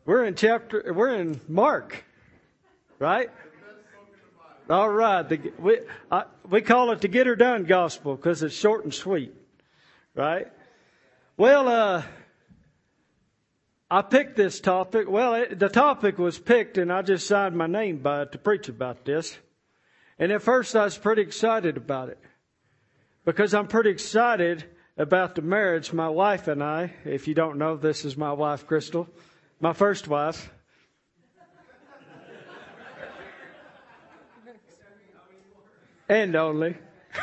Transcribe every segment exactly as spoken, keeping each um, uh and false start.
We're in chapter, we're in Mark, right? All right. The, we, I, we call it the Get Her Done Gospel because it's short and sweet, right? Well, uh, I picked this topic. Well, it, the topic was picked and I just signed my name by it to preach about this. And at first I was pretty excited about it because I'm pretty excited about the marriage my wife and I, if you don't know, this is my wife, Crystal. My first wife. And only.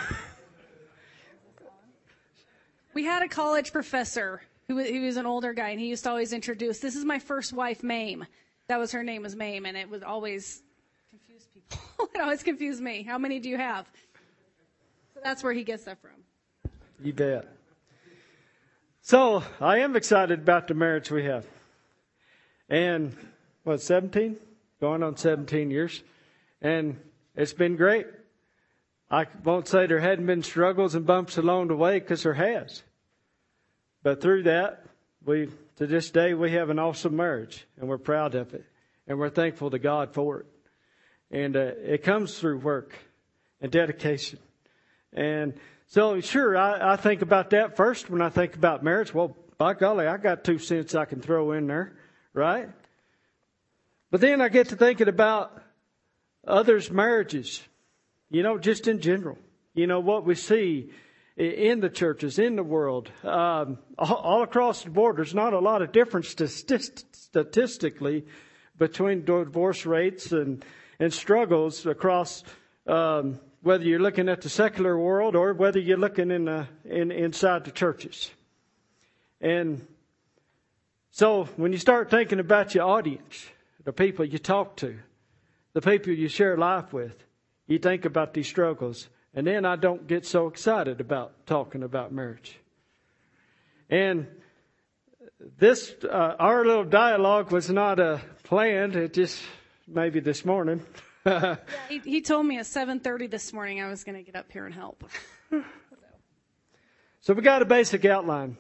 We had a college professor who was, he was an older guy, and he used to always introduce, this is my first wife, Mame. That was her name, was Mame, and it would always confuse people. It always confused me. How many do you have? So that's where he gets that from. You bet. So I am excited about the marriage we have. And, what, seventeen? Going on seventeen years. And it's been great. I won't say there hadn't been struggles and bumps along the way because there has. But through that, we, to this day, we have an awesome marriage. And we're proud of it. And we're thankful to God for it. And uh, it comes through work and dedication. And so, sure, I, I think about that first when I think about marriage. Well, by golly, I got two cents I can throw in there. Right? But then I get to thinking about others' marriages, you know, just in general. You know, what we see in the churches, in the world, um, all across the board. There's not a lot of difference statistically between divorce rates and, and struggles across, um, whether you're looking at the secular world or whether you're looking in, the, in inside the churches. And so when you start thinking about your audience, the people you talk to, the people you share life with, you think about these struggles. And then I don't get so excited about talking about marriage. And this, uh, our little dialogue was not uh, planned. It just maybe this morning. yeah, he, he told me at seven thirty this morning I was going to get up here and help. So we got a basic outline.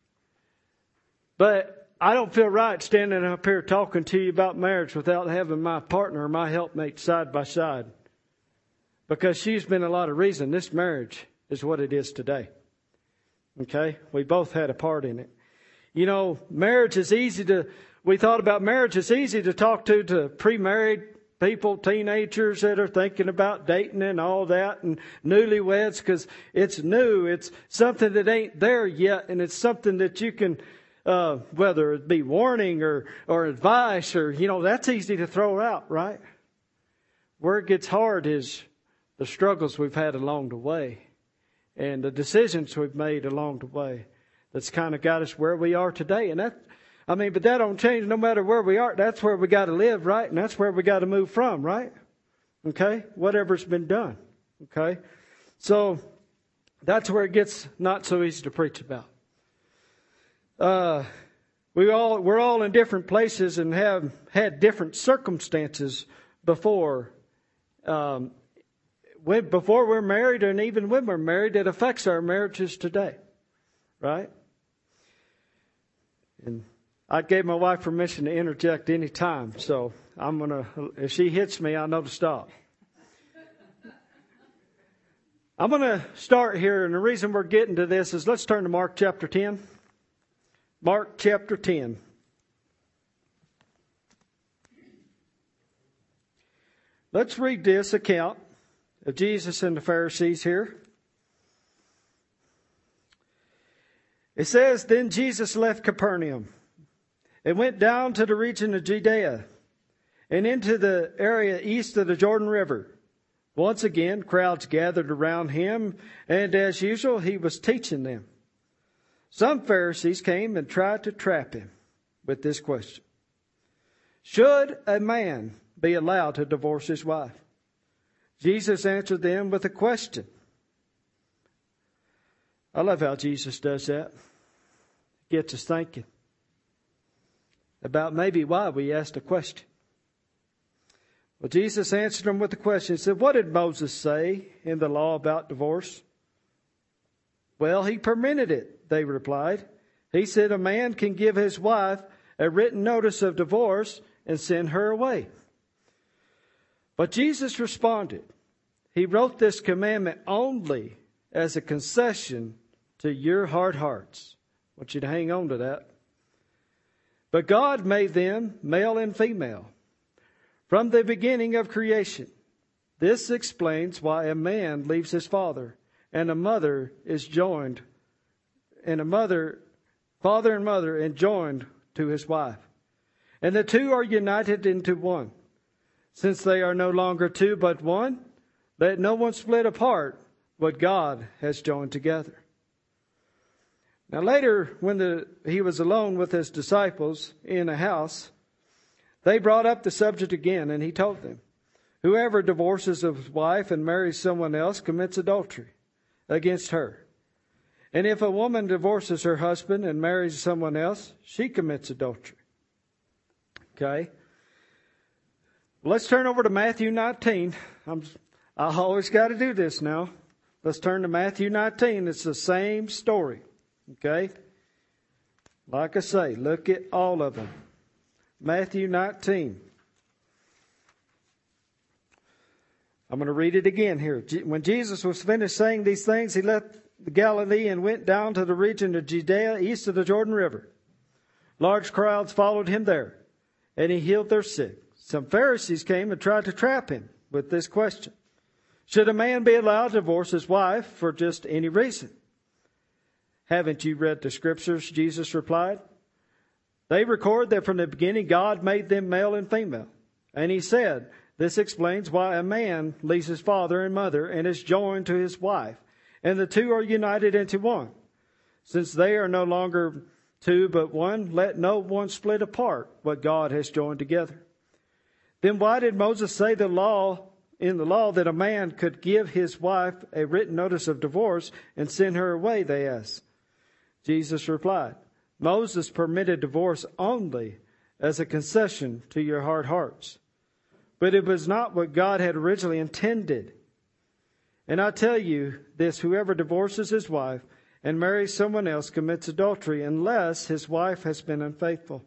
But I don't feel right standing up here talking to you about marriage without having my partner or my helpmate side by side. Because she's been a lot of reason this marriage is what it is today. Okay? We both had a part in it. You know, marriage is easy to, we thought about marriage, it's easy to talk to, to pre-married people, teenagers that are thinking about dating and all that, and newlyweds, because it's new. It's something that ain't there yet, and it's something that you can, Uh, whether it be warning or, or advice or, you know, that's easy to throw out, right? Where it gets hard is the struggles we've had along the way and the decisions we've made along the way that's kind of got us where we are today. And that, I mean, but that don't change no matter where we are. That's where we got to live, right? And that's where we got to move from, right? Okay? Whatever's been done. Okay? So that's where it gets not so easy to preach about. Uh, we all, we're all in different places and have had different circumstances before, um, when, before we're married and even when we're married, it affects our marriages today. Right? And I gave my wife permission to interject any time. So I'm going to, if she hits me, I know to stop. I'm going to start here. And the reason we're getting to this is let's turn to Mark chapter ten. Mark chapter ten. Let's read this account of Jesus and the Pharisees here. It says, Then Jesus left Capernaum and went down to the region of Judea and into the area east of the Jordan River. Once again, crowds gathered around him, and as usual, he was teaching them. Some Pharisees came and tried to trap him with this question. Should a man be allowed to divorce his wife? Jesus answered them with a question. I love how Jesus does that. Gets us thinking about maybe why we asked a question. Well, Jesus answered them with a question. He said, what did Moses say in the law about divorce? Well, he permitted it, they replied. He said a man can give his wife a written notice of divorce and send her away. But Jesus responded, He wrote this commandment only as a concession to your hard hearts. I want you to hang on to that. But God made them male and female from the beginning of creation. This explains why a man leaves his father and a mother is joined, and a mother, father and mother, and joined to his wife. And the two are united into one. Since they are no longer two but one, let no one split apart what God has joined together. Now later, when the, he was alone with his disciples in a house, they brought up the subject again, and he told them, whoever divorces his wife and marries someone else commits adultery against her. And if a woman divorces her husband and marries someone else, she commits adultery. Okay. Let's turn over to Matthew nineteen. I'm, I always got to do this now. Let's turn to Matthew nineteen. It's the same story. Okay. Like I say, look at all of them. Matthew nineteen. I'm going to read it again here. When Jesus was finished saying these things, he left Galilee and went down to the region of Judea east of the Jordan River. Large crowds followed him there, and he healed their sick. Some Pharisees came and tried to trap him with this question. Should a man be allowed to divorce his wife for just any reason? Haven't you read the scriptures? Jesus replied. They record that from the beginning God made them male and female. And he said, this explains why a man leaves his father and mother and is joined to his wife, and the two are united into one. Since they are no longer two but one, let no one split apart what God has joined together. Then why did Moses say the law in the law that a man could give his wife a written notice of divorce and send her away, they asked. Jesus replied, Moses permitted divorce only as a concession to your hard hearts. But it was not what God had originally intended. And I tell you this, whoever divorces his wife and marries someone else commits adultery unless his wife has been unfaithful.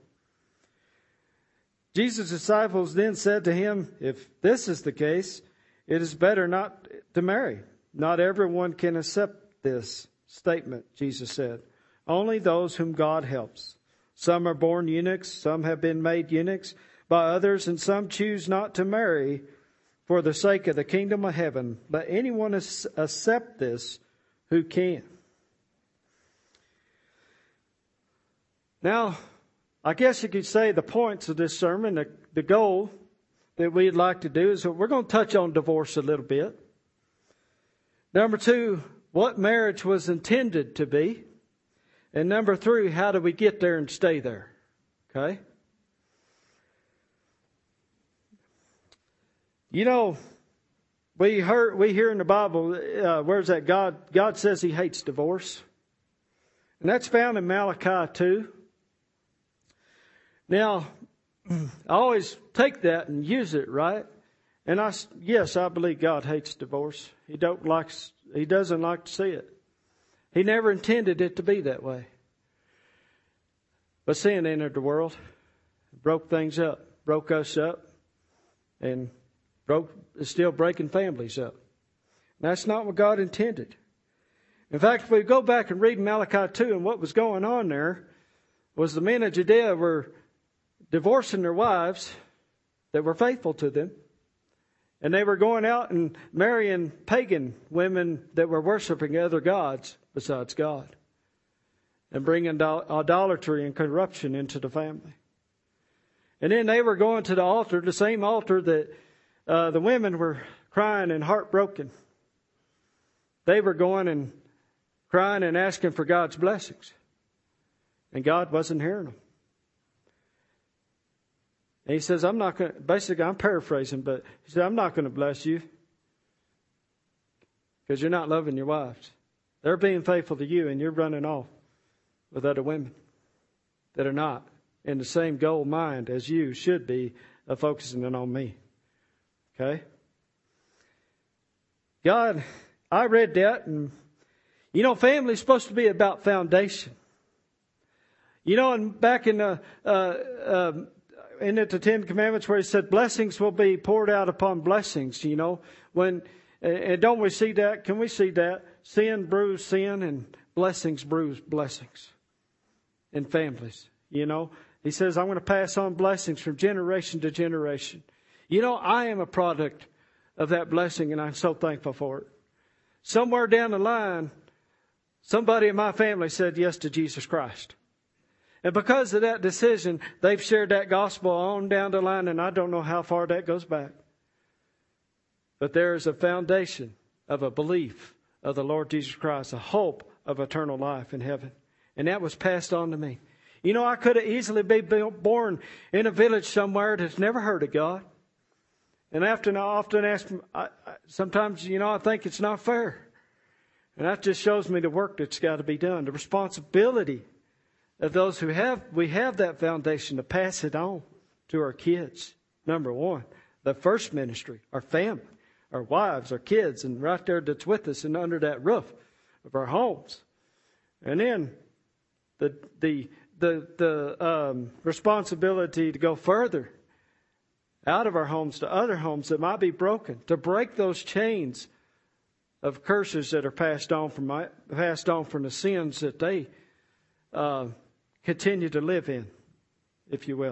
Jesus' disciples then said to him, if this is the case, it is better not to marry. Not everyone can accept this statement, Jesus said. Only those whom God helps. Some are born eunuchs, some have been made eunuchs by others, and some choose not to marry for the sake of the kingdom of heaven. Let anyone accept this who can. Now, I guess you could say the points of this sermon, the, the goal that we'd like to do is that we're going to touch on divorce a little bit. Number two, what marriage was intended to be. And number three, how do we get there and stay there? Okay? You know, we heard, we hear in the Bible, uh, where's that? God, God says He hates divorce. And that's found in Malachi two. Now, I always take that and use it, right? And I, yes, I believe God hates divorce. He don't like, He doesn't like to see it. He never intended it to be that way. But sin entered the world, broke things up, broke us up, and broke is still breaking families up. And that's not what God intended. In fact, if we go back and read Malachi two, and what was going on there was the men of Judea were divorcing their wives that were faithful to them. And they were going out and marrying pagan women that were worshiping other gods besides God. And bringing idolatry and corruption into the family. And then they were going to the altar, the same altar that uh, the women were crying and heartbroken. They were going and crying and asking for God's blessings. And God wasn't hearing them. And He says, I'm not going to, basically I'm paraphrasing, but He said, I'm not going to bless you because you're not loving your wives. They're being faithful to you and you're running off with other women that are not in the same goal mind as you should be of focusing on me. Okay? God, I read that, and you know, family is supposed to be about foundation. You know, and back in the, uh, uh, in the Ten Commandments where he said blessings will be poured out upon blessings, you know, when, and don't we see that? Can we see that? Sin brews sin and blessings brews blessings in families, you know. He says, I'm going to pass on blessings from generation to generation. You know, I am a product of that blessing, and I'm so thankful for it. Somewhere down the line, somebody in my family said yes to Jesus Christ. And because of that decision, they've shared that gospel on down the line, and I don't know how far that goes back. But there is a foundation of a belief of the Lord Jesus Christ, a hope of eternal life in heaven. And that was passed on to me. You know, I could have easily been born in a village somewhere that's never heard of God. And after I often ask, I, I, sometimes, you know, I think it's not fair. And that just shows me the work that's got to be done, the responsibility of those who have, we have that foundation to pass it on to our kids. Number one, the first ministry, our family, our wives, our kids, and right there that's with us and under that roof of our homes. And then the the the the um, responsibility to go further out of our homes to other homes that might be broken, to break those chains of curses that are passed on from my, passed on from the sins that they uh, continue to live in, if you will.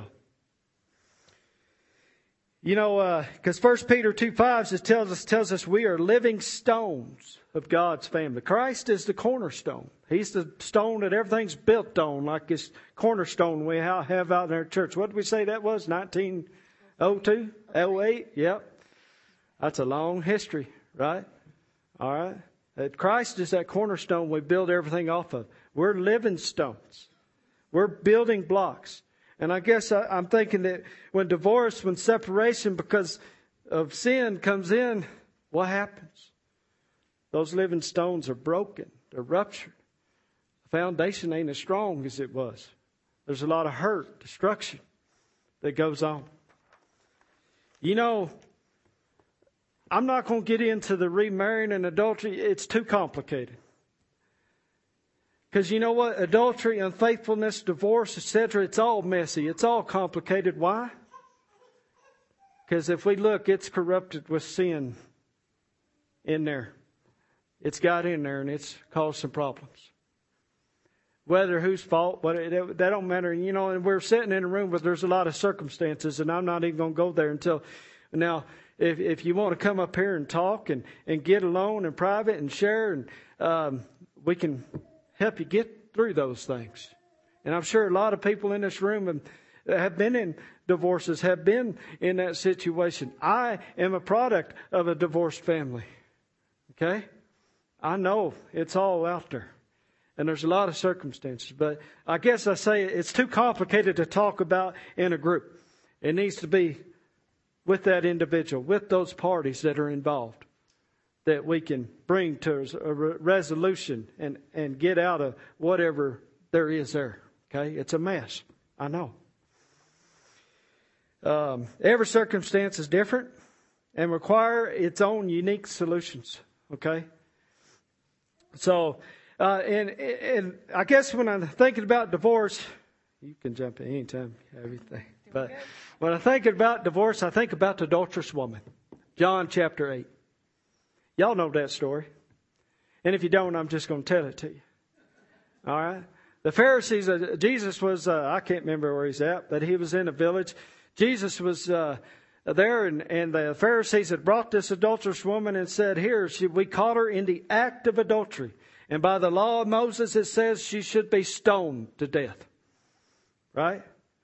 You know, because uh, First Peter two five just tells us tells us we are living stones of God's family. Christ is the cornerstone. He's the stone that everything's built on, like this cornerstone we have out in our church. What did we say that was? nineteen oh two? oh eight? Yep. That's a long history, right? All right. That Christ is that cornerstone we build everything off of. We're living stones. We're building blocks. And I guess I, I'm thinking that when divorce, when separation because of sin comes in, what happens? Those living stones are broken. They're ruptured. The foundation ain't as strong as it was. There's a lot of hurt, destruction that goes on. You know, I'm not going to get into the remarrying and adultery. It's too complicated. Because you know what? Adultery, unfaithfulness, divorce, et cetera, it's all messy. It's all complicated. Why? Because if we look, it's corrupted with sin in there. It's got in there and it's caused some problems. Whether whose fault, but it, that don't matter. You know, and we're sitting in a room where there's a lot of circumstances, and I'm not even going to go there until now. If if you want to come up here and talk and, and get alone in private and share, and um, we can help you get through those things. And I'm sure a lot of people in this room have, have been in divorces, have been in that situation. I am a product of a divorced family. Okay? I know it's all out there. And there's a lot of circumstances. But I guess I say it's too complicated to talk about in a group. It needs to be with that individual, with those parties that are involved, that we can bring to a resolution and, and get out of whatever there is there. Okay? It's a mess. I know. Um, every circumstance is different and require its own unique solutions. Okay? So, uh, and, and I guess when I'm thinking about divorce, you can jump in anytime you have anything. But when I think about divorce, I think about the adulterous woman. John chapter eight. Y'all know that story. And if you don't, I'm just going to tell it to you. All right. The Pharisees, uh, Jesus was, uh, I can't remember where he's at, but he was in a village. Jesus was uh, there, and, and the Pharisees had brought this adulterous woman and said, here, she, we caught her in the act of adultery. And by the law of Moses, it says she should be stoned to death. Right?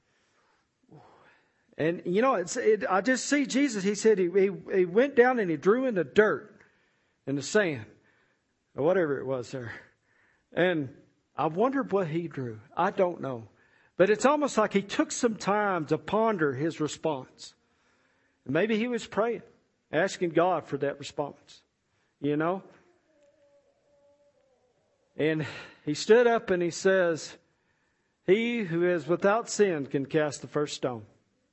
And, you know, it's, it, I just see Jesus. He said he, he, he went down and he drew in the dirt and the sand or whatever it was there. And I wondered what he drew. I don't know. But it's almost like he took some time to ponder his response. And maybe he was praying, asking God for that response, you know. And he stood up and he says, he who is without sin can cast the first stone.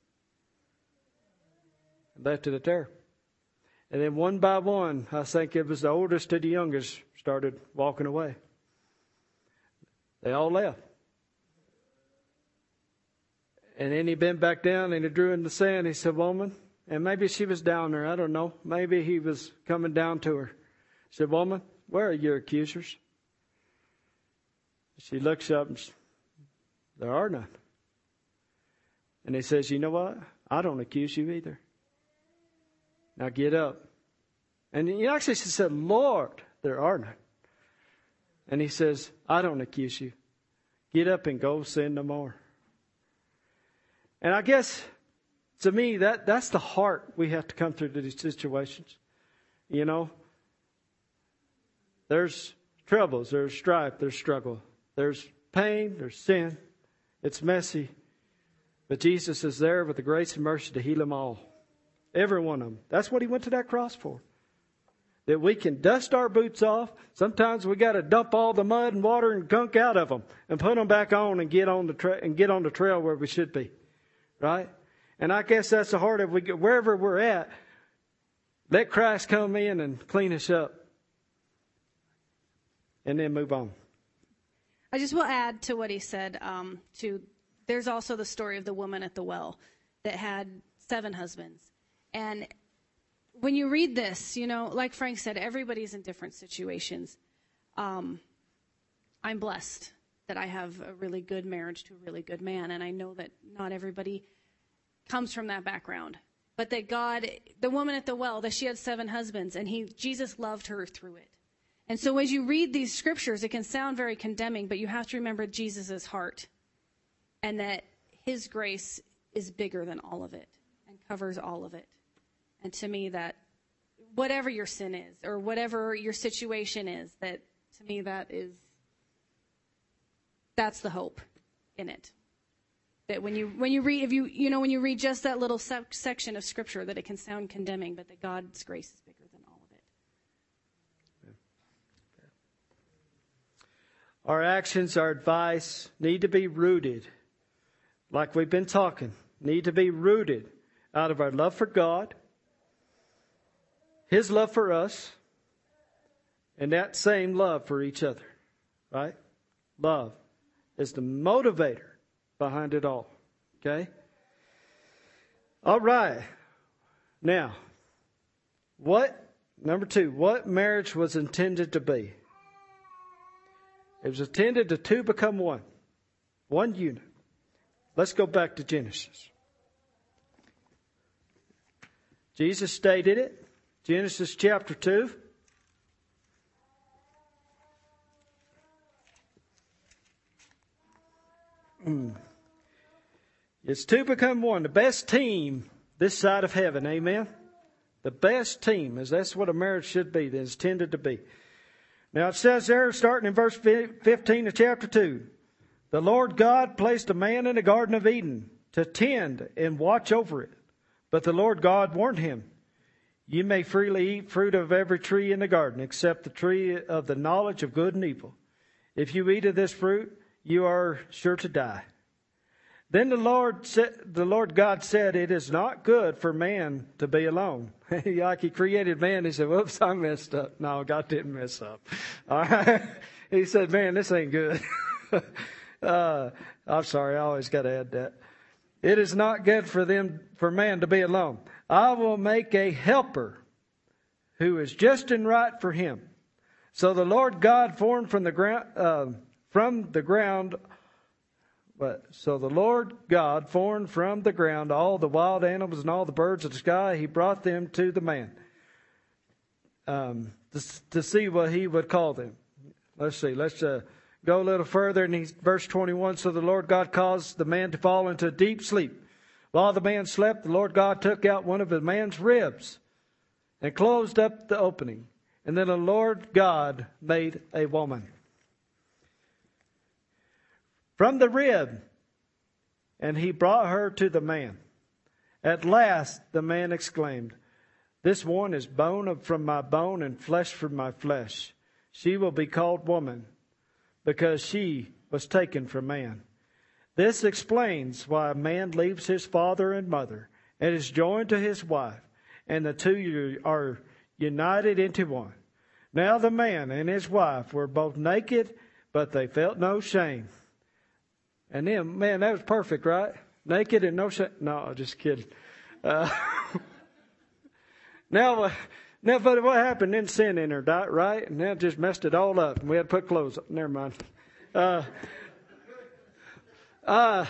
And left it there. And then one by one, I think it was the oldest to the youngest, started walking away. They all left. And then he bent back down and he drew in the sand. He said, woman, and maybe she was down there. I don't know. Maybe he was coming down to her. He said, woman, where are your accusers? She looks up and says, there are none. And he says, you know what? I don't accuse you either. Now get up. And he actually said, Lord, there are none. And he says, I don't accuse you. Get up and go sin no more. And I guess, to me, that, that's the heart we have to come through to these situations. You know, there's troubles, there's strife, there's struggle. There's pain, there's sin. It's messy. But Jesus is there with the grace and mercy to heal them all. Every one of them. That's what he went to that cross for. That we can dust our boots off. Sometimes we got to dump all the mud and water and gunk out of them and put them back on and get on the tra- and get on the trail where we should be, right? And I guess that's the heart of we get wherever we're at. Let Christ come in and clean us up, and then move on. I just will add to what he said. Um, to there's also the story of the woman at the well that had seven husbands, and when you read this, you know, like Frank said, everybody's in different situations. Um, I'm blessed that I have a really good marriage to a really good man. And I know that not everybody comes from that background. But that God, the woman at the well, that she had seven husbands, and he, Jesus loved her through it. And so as you read these scriptures, it can sound very condemning, but you have to remember Jesus' heart. And that his grace is bigger than all of it and covers all of it. And to me, that whatever your sin is or whatever your situation is, that to me, that is, that's the hope in it. That when you, when you read, if you, you know, when you read just that little se- section of scripture, that it can sound condemning, but that God's grace is bigger than all of it. Our actions, our advice need to be rooted, like we've been talking, need to be rooted out of our love for God, his love for us, and that same love for each other, right? Love is the motivator behind it all, okay? All right. Now, what, number two, what marriage was intended to be? It was intended to two become one, one unit. Let's go back to Genesis. Jesus stated it. Genesis chapter two. Mm. It's two become one. The best team this side of heaven. Amen. The best team, as that's what a marriage should be. That is intended to be. Now it says there, starting in verse fifteen of chapter two, the Lord God placed a man in the Garden of Eden to tend and watch over it. But the Lord God warned him, you may freely eat fruit of every tree in the garden, except the tree of the knowledge of good and evil. If you eat of this fruit, you are sure to die. Then the Lord said, the Lord God said, it is not good for man to be alone. Like he created man, he said, whoops, I messed up. No, God didn't mess up. All right. He said, man, this ain't good. uh, I'm sorry, I always got to add that. It is not good for them, for man to be alone. I will make a helper who is just and right for him. So the Lord God formed from the ground, uh, from the ground, but so the Lord God formed from the ground all the wild animals and all the birds of the sky. He brought them to the man um, to, to see what he would call them. Let's see. Let's uh, go a little further. And he's verse twenty-one. So the Lord God caused the man to fall into a deep sleep. While the man slept, the Lord God took out one of the man's ribs and closed up the opening. And then the Lord God made a woman from the rib, and he brought her to the man. At last the man exclaimed, this one is bone from my bone and flesh from my flesh. She will be called woman, because she was taken from man. This explains why a man leaves his father and mother and is joined to his wife, and the two are united into one. Now the man and his wife were both naked, but they felt no shame. And then, man, that was perfect, right? naked and no shame. No, just kidding. Uh, now, uh, now, but what happened? Then sin entered, right? And that just messed it all up. And we had to put clothes up. Never mind. Uh, uh,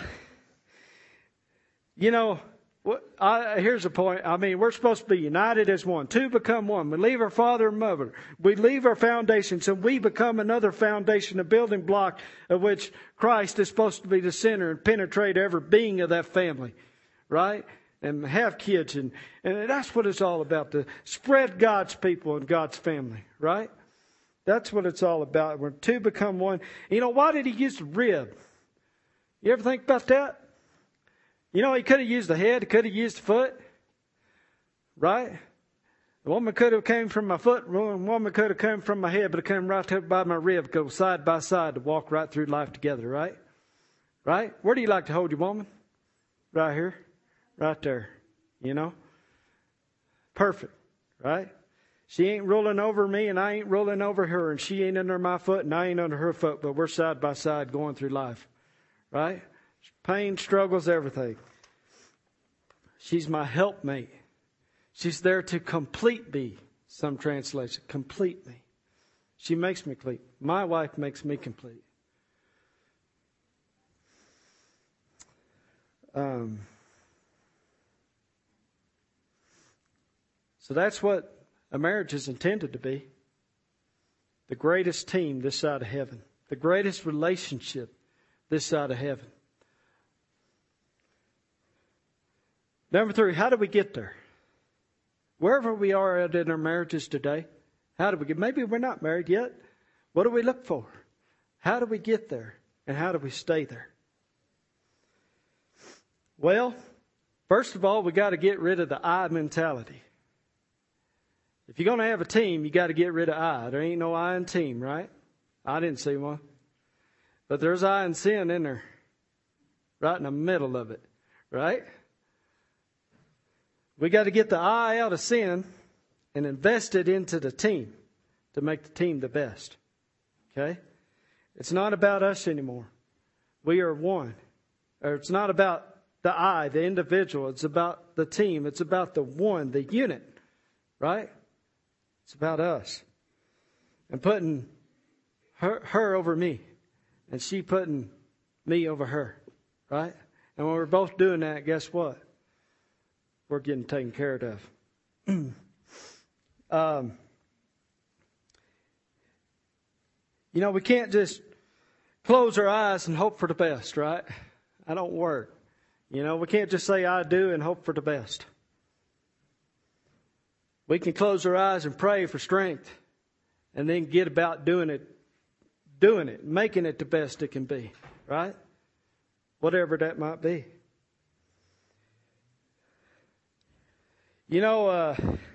you know, what, I, here's the point. I mean, we're supposed to be united as one. Two become one. We leave our father and mother. We leave our foundations and we become another foundation, a building block of which Christ is supposed to be the center and penetrate every being of that family. Right? And have kids. And, and that's what it's all about. To spread God's people and God's family. Right? That's what it's all about. When two become one. You know, why did he use the rib? You ever think about that? You know, he could have used the head. He could have used the foot. Right? The woman could have came from my foot. The woman could have come from my head, but it came right up by my rib. Go side by side to walk right through life together. Right? Right? Where do you like to hold your woman? Right here. Right there. You know? Perfect. Right? She ain't rolling over me and I ain't rolling over her. And she ain't under my foot and I ain't under her foot. But we're side by side going through life. Right? Pain, struggles, everything. She's my helpmate. She's there to complete me. Some translation. Complete me. She makes me complete. My wife makes me complete. Um, so that's what a marriage is intended to be. The greatest team this side of heaven. The greatest relationship this side of heaven. Number three, how do we get there? Wherever we are at in our marriages today, how do we get? Maybe we're not married yet. What do we look for? How do we get there? And how do we stay there? Well, first of all, we got to get rid of the I mentality. If you're going to have a team, you got to get rid of I. There ain't no I in team, right? I didn't see one. But there's I and sin in there. Right in the middle of it. Right? We got to get the I out of sin and invest it into the team to make the team the best. Okay? It's not about us anymore. We are one. Or it's not about the I, the individual. It's about the team. It's about the one, the unit. Right? It's about us. And putting her, her over me. And she putting me over her. Right? And when we're both doing that, guess what? We're getting taken care of. um, you know, we can't just close our eyes and hope for the best, right? That don't work. You know, we can't just say I do and hope for the best. We can close our eyes and pray for strength and then get about doing it, doing it, making it the best it can be, right? Whatever that might be. You know, uh,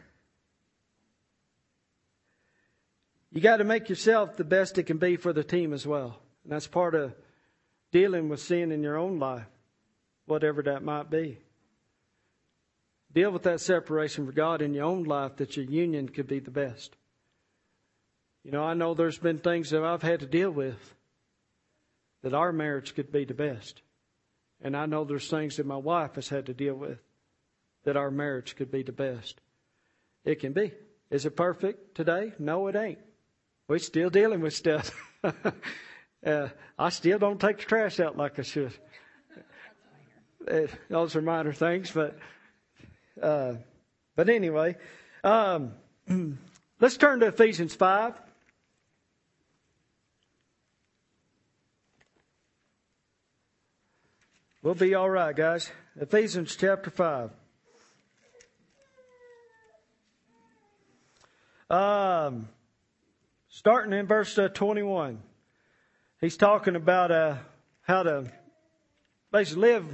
you got to make yourself the best it can be for the team as well. And that's part of dealing with sin in your own life, whatever that might be. Deal with that separation for God in your own life that your union could be the best. You know, I know there's been things that I've had to deal with that our marriage could be the best. And I know there's things that my wife has had to deal with that our marriage could be the best. It can be. Is it perfect today? No, it ain't. We're still dealing with stuff. uh, I still don't take the trash out like I should. Uh, those are minor things, but uh, but anyway, um, let's turn to Ephesians five. We'll be all right, guys. Ephesians chapter five. Um, starting in verse uh, twenty-one, he's talking about uh, how to basically live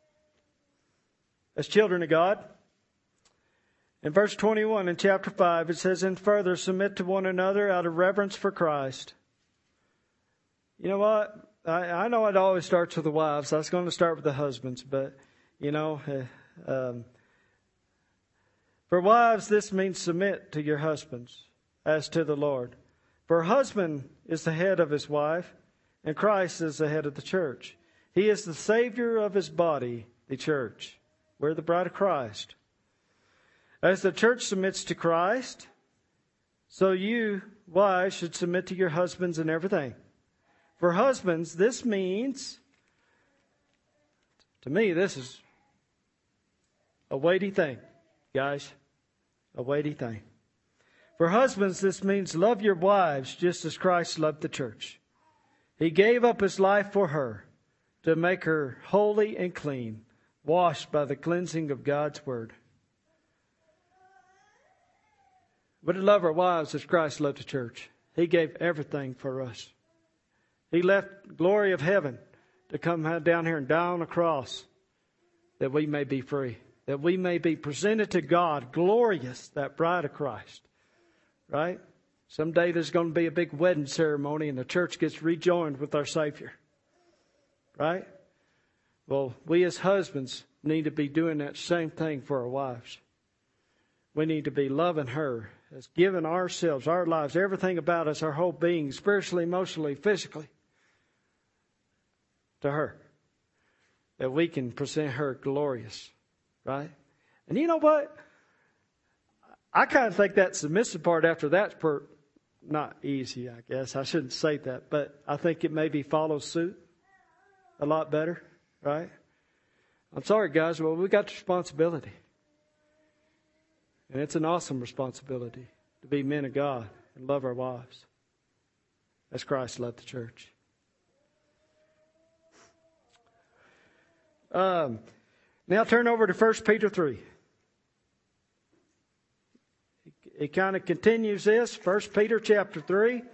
as children of God. In verse twenty-one in chapter five, it says, "And further submit to one another out of reverence for Christ." You know what? I, I know it always starts with the wives. I was going to start with the husbands, but, you know, uh, um, for wives, this means submit to your husbands as to the Lord. For a husband is the head of his wife, and Christ is the head of the church. He is the Savior of His body, the church. We're the bride of Christ. As the church submits to Christ, so you, wives, should submit to your husbands in everything. For husbands, this means, to me, this is a weighty thing, guys. A weighty thing. For husbands, this means love your wives just as Christ loved the church. He gave up His life for her to make her holy and clean, washed by the cleansing of God's Word. We're to love our wives as Christ loved the church. He gave everything for us. He left glory of heaven to come down here and die on the cross that we may be free, that we may be presented to God glorious, that bride of Christ. Right? Someday there's going to be a big wedding ceremony and the church gets rejoined with our Savior. Right? Well, we as husbands need to be doing that same thing for our wives. We need to be loving her, as giving ourselves, our lives, everything about us, our whole being, spiritually, emotionally, physically, to her. That we can present her glorious. Right? And you know what? I kind of think that submissive part after that's per, not easy, I guess. I shouldn't say that, but I think it maybe follows suit a lot better, right? I'm sorry, guys. Well, we got the responsibility. And it's an awesome responsibility to be men of God and love our wives as Christ loved the church. Um, now turn over to First Peter three. He kind of continues this. First Peter chapter three.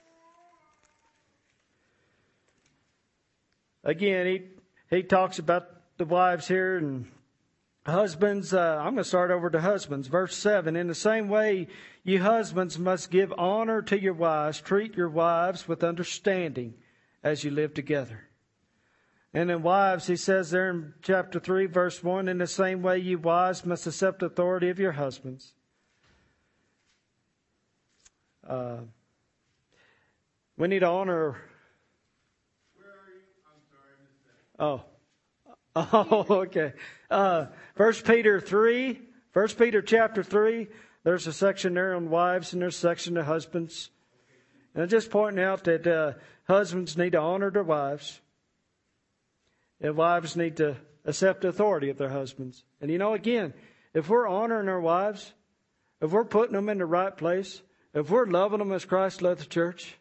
Again, he he talks about the wives here and husbands. Uh, I'm going to start over to husbands. Verse seven. In the same way, you husbands must give honor to your wives. Treat your wives with understanding as you live together. And in wives, he says there in chapter three, verse one, in the same way, you wives must accept the authority of your husbands. Uh, we need to honor. Where are you? I'm sorry, I missed that. Oh, oh, okay. Uh, First Peter three, First Peter chapter three. There's a section there on wives, and there's a section of husbands. And I'm just pointing out that uh, husbands need to honor their wives, and wives need to accept the authority of their husbands. And you know, again, if we're honoring our wives, if we're putting them in the right place, if we're loving them as Christ loved the church,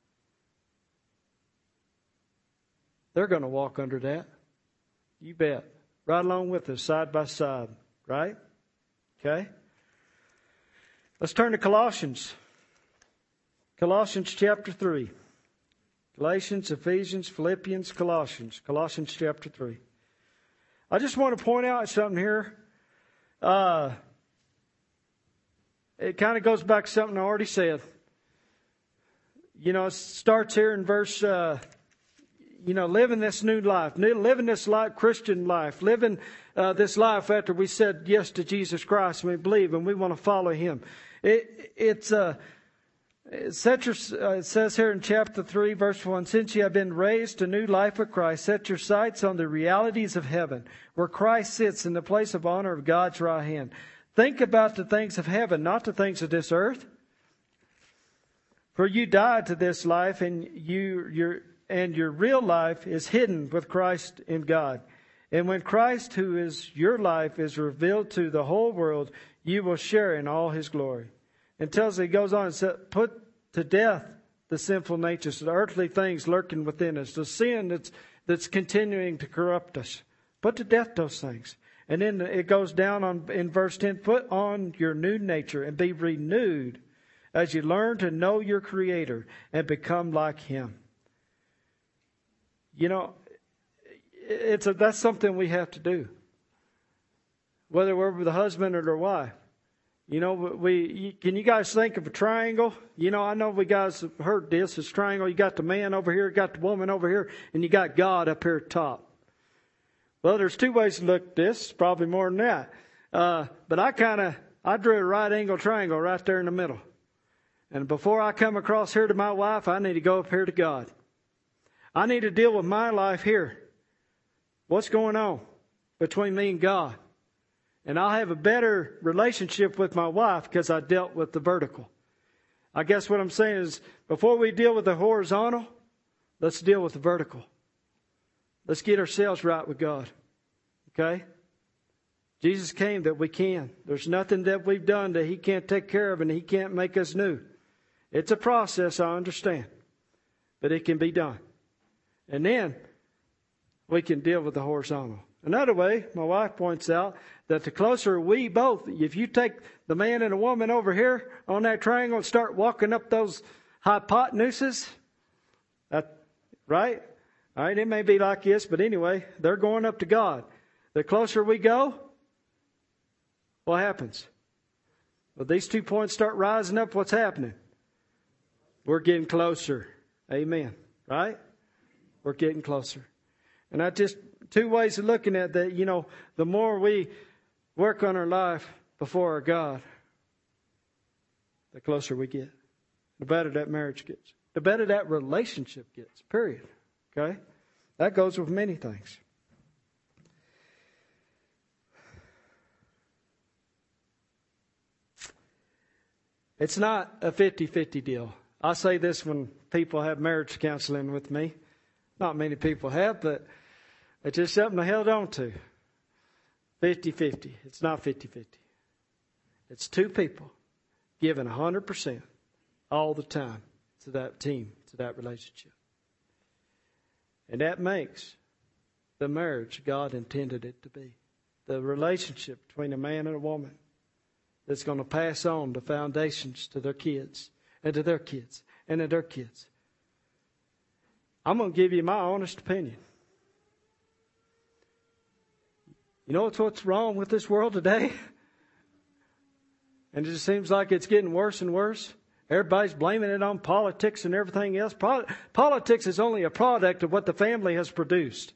they're going to walk under that. You bet. Right along with us, side by side. Right? Okay? Let's turn to Colossians. Colossians chapter three. Galatians, Ephesians, Philippians, Colossians. Colossians chapter three. I just want to point out something here. Uh... It kind of goes back to something I already said. You know, it starts here in verse, uh, you know, living this new life, living this life, Christian life, living uh, this life after we said yes to Jesus Christ and we believe and we want to follow Him. It, it's, uh, it, set your, uh, it says here in chapter three, verse one, since you have been raised to new life of Christ, set your sights on the realities of heaven, where Christ sits in the place of honor of God's right hand. Think about the things of heaven, not the things of this earth. For you died to this life, and you your and your real life is hidden with Christ in God. And when Christ, who is your life, is revealed to the whole world, you will share in all His glory. And tells he goes on and says, put to death the sinful natures, the earthly things lurking within us, the sin that's that's continuing to corrupt us. Put to death those things. And then it goes down on in verse ten, put on your new nature and be renewed as you learn to know your Creator and become like Him. You know, it's a, that's something we have to do. Whether we're with the husband or the wife. You know, we can you guys think of a triangle? You know, I know we guys have heard this. It's triangle. You got the man over here, you got the woman over here, and you got God up here at top. Well, there's two ways to look at this, probably more than that. Uh, but I kind of, I drew a right angle triangle right there in the middle. And before I come across here to my wife, I need to go up here to God. I need to deal with my life here. what's going on between me and God. And I'll have a better relationship with my wife because I dealt with the vertical. I guess what I'm saying is, before we deal with the horizontal, let's deal with the vertical. Let's get ourselves right with God. Okay? Jesus came that we can. There's nothing that we've done that He can't take care of and He can't make us new. It's a process, I understand. But it can be done. And then we can deal with the horizontal. Another way, my wife points out, that the closer we both, if you take the man and the woman over here on that triangle and start walking up those hypotenuses, that, right? All right, it may be like this, but anyway, they're going up to God. The closer we go, what happens? Well, these two points start rising up, what's happening? We're getting closer. Amen. Right? We're getting closer. And I just, two ways of looking at that, you know, the more we work on our life before our God, the closer we get. The better that marriage gets. The better that relationship gets, period. Okay? That goes with many things. It's not a fifty-fifty deal. I say this when people have marriage counseling with me. Not many people have, but it's just something I held on to. fifty-fifty. It's not fifty-fifty. It's two people giving one hundred percent all the time to that team, to that relationship. And that makes the marriage God intended it to be. The relationship between a man and a woman that's going to pass on the foundations to their kids and to their kids and to their kids. I'm going to give you my honest opinion. You know what's, what's wrong with this world today? And it just seems like it's getting worse and worse. Everybody's blaming it on politics and everything else. Pro- politics is only a product of what the family has produced.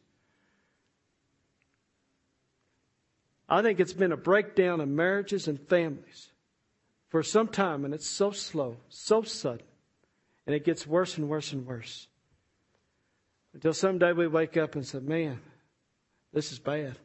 I think it's been a breakdown in marriages and families for some time, and it's so slow, so sudden, and it gets worse and worse and worse. Until someday we wake up and say, man, this is bad.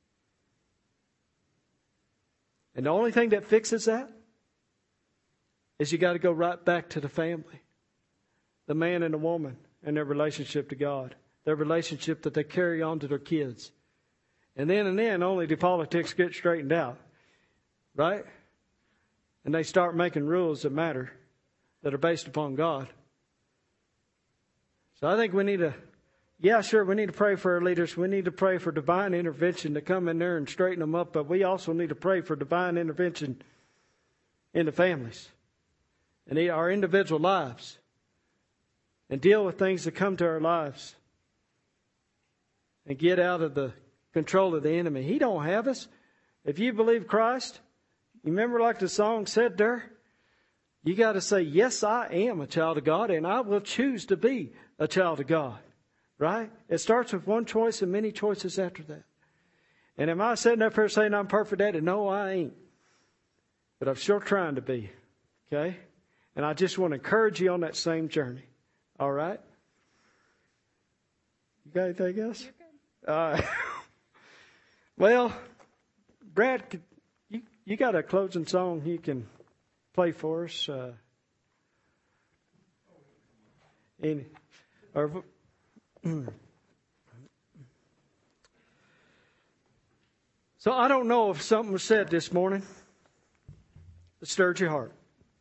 And the only thing that fixes that is you got to go right back to the family. The man and the woman and their relationship to God. Their relationship that they carry on to their kids. And then and then only do politics get straightened out. Right? And they start making rules that matter. That are based upon God. So I think we need to, yeah, sure, we need to pray for our leaders. We need to pray for divine intervention to come in there and straighten them up. But we also need to pray for divine intervention in the families. And in our individual lives. And deal with things that come to our lives. And get out of the control of the enemy. He don't have us. If you believe Christ, you remember like the song said there? You got to say, yes, I am a child of God and I will choose to be a child of God. Right? It starts with one choice and many choices after that. And am I sitting up here saying I'm perfect at it? No, I ain't. But I'm sure trying to be. Okay? And I just want to encourage you on that same journey. All right? You got anything else? Uh, well, Brad, could, you, you got a closing song you can play for us? Uh, any, or, so I don't know if something was said this morning that stirred your heart.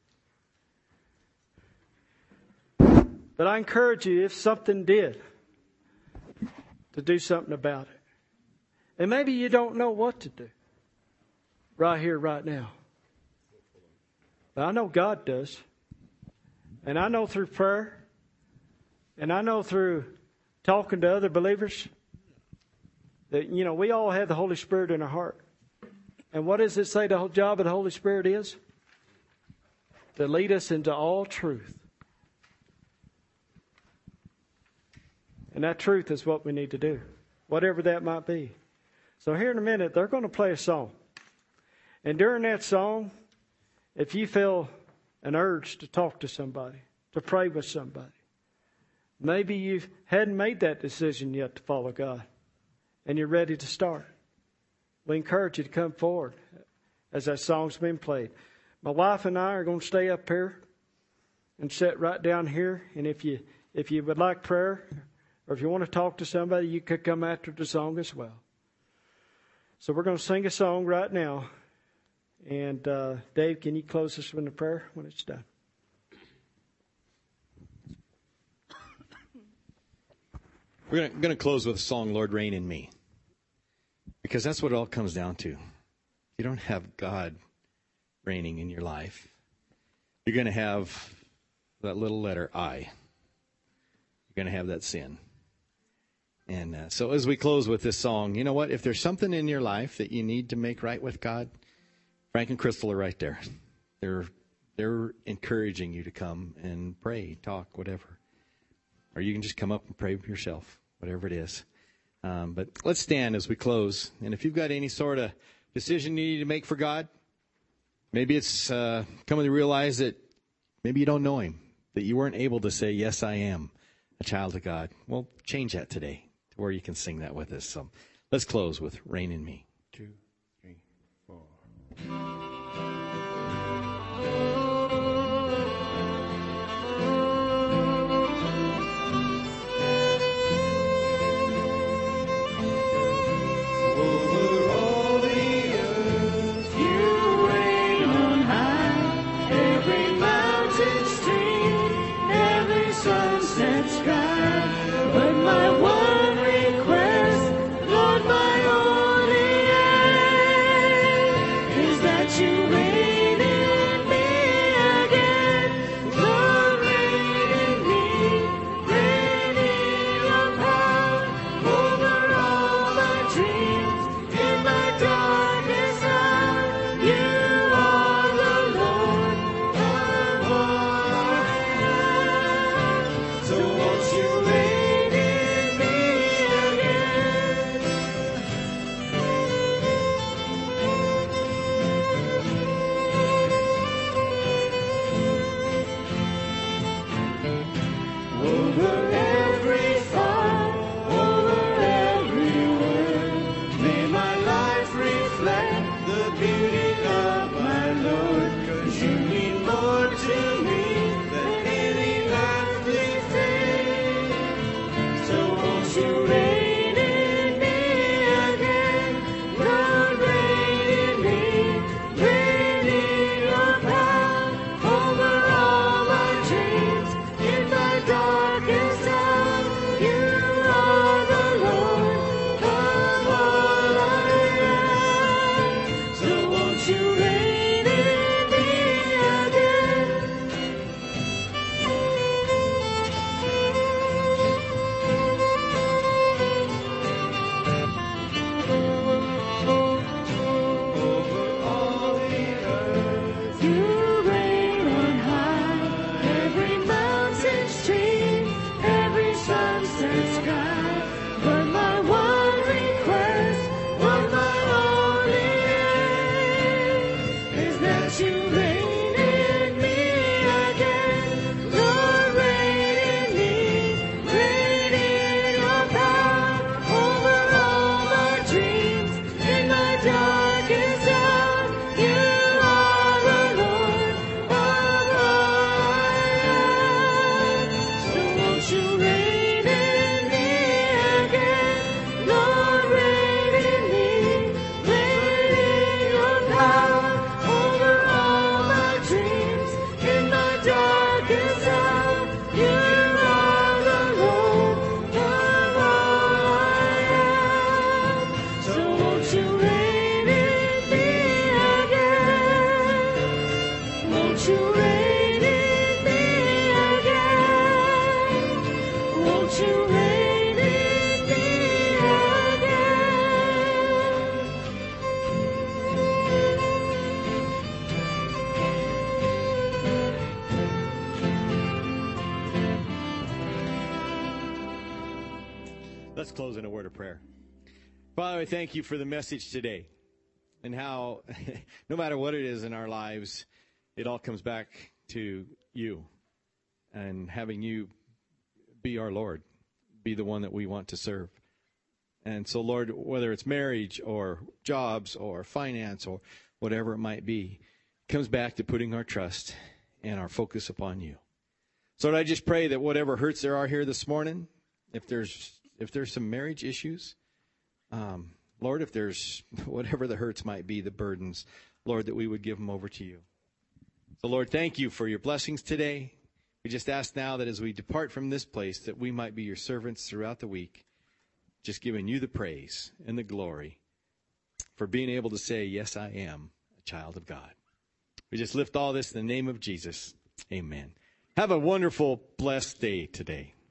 But I encourage you, if something did, to do something about it. And maybe you don't know what to do right here, right now. But I know God does. And I know through prayer, and I know through talking to other believers, that, you know, we all have the Holy Spirit in our heart. And what does it say the whole job of the Holy Spirit is? To lead us into all truth. And that truth is what we need to do, whatever that might be. So here in a minute, they're going to play a song. And during that song, if you feel an urge to talk to somebody, to pray with somebody, maybe you hadn't made that decision yet to follow God, and you're ready to start, we encourage you to come forward as that song's been played. My wife and I are going to stay up here and sit right down here. And if you if you would like prayer, or if you want to talk to somebody, you could come after the song as well. So we're going to sing a song right now. And uh, Dave, can you close us with a prayer when it's done? We're going to close with the song, Lord, Reign in Me. Because that's what it all comes down to. You don't have God reigning in your life. You're going to have that little letter I. You're going to have that sin. And uh, so as we close with this song, you know what? If there's something in your life that you need to make right with God, Frank and Crystal are right there. They're they're encouraging you to come and pray, talk, whatever. Or you can just come up and pray yourself, whatever it is. Um, but let's stand as we close. And if you've got any sort of decision you need to make for God, maybe it's uh, coming to realize that maybe you don't know Him, that you weren't able to say, yes, I am a child of God. Well, change that today to where you can sing that with us. So let's close with Reign in Me. Two, three, four. Let's close in a word of prayer. Father, I thank you for the message today and how no matter what it is in our lives, it all comes back to you and having you be our Lord, be the one that we want to serve. And so, Lord, whether it's marriage or jobs or finance or whatever it might be, it comes back to putting our trust and our focus upon you. So Lord, I just pray that whatever hurts there are here this morning, if there's if there's some marriage issues, um, Lord, if there's whatever the hurts might be, the burdens, Lord, that we would give them over to you. So, Lord, thank you for your blessings today. We just ask now that as we depart from this place, that we might be your servants throughout the week, just giving you the praise and the glory for being able to say, yes, I am a child of God. We just lift all this in the name of Jesus. Amen. Have a wonderful, blessed day today.